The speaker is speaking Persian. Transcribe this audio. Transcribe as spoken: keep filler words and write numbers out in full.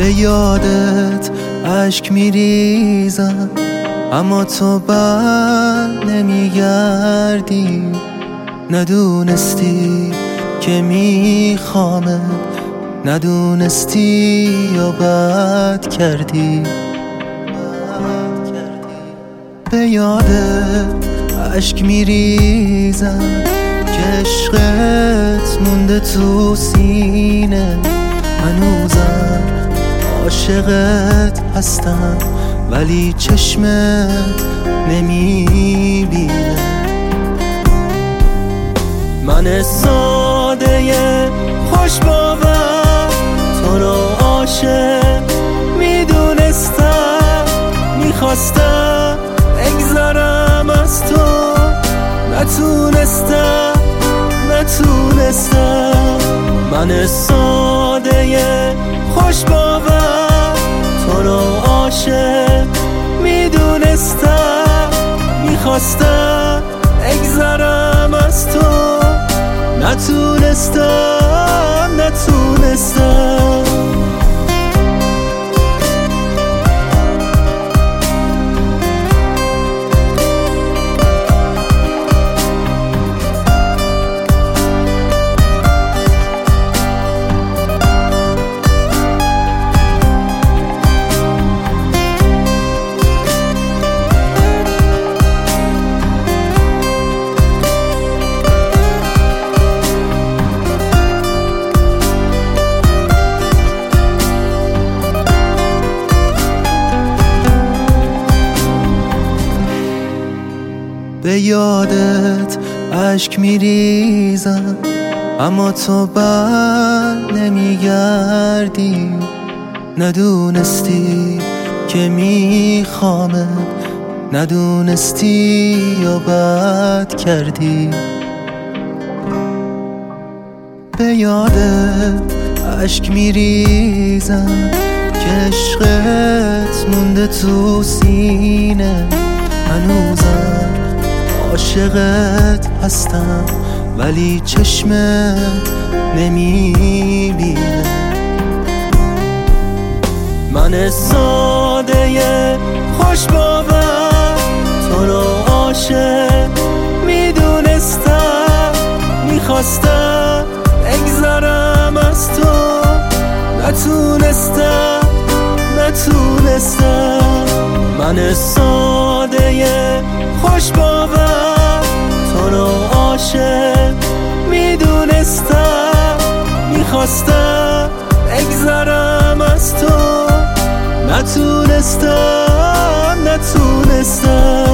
به یادت اشک میریزم اما تو بر نمیگردی. ندونستی که میخوامه، ندونستی یا بد کردی. به یادت اشک میریزم که عشقت مونده تو سینه. هنوزم عاشقت هستم ولی چشمت نمیبینه. من ساده خوش باور تو رو عاشق میدونستم، میخواستم اگذرم از تو، نتونستم نتونستم. من ساده خوش باور تو رو عاشق میدونستم، میخواستم اگذرم از تو، نتونستم نتونستم. به یادت اشک میریزم اما تو بر نمیگردی. ندونستی که میخوامه، ندونستی یا بد کردی. به یادت اشک میریزم که عشقت مونده تو سینه. هنوزم عاشقت هستم ولی چشمت نمیبینه. من ساده خوش باور تو رو عاشق میدونستم، میخواستم اگذرم از تو، نتونستم نتونستم. من ساده خوش باور تو رو عاشق میدونستم، میخواستم اگذرم از تو، نتونستم نتونستم.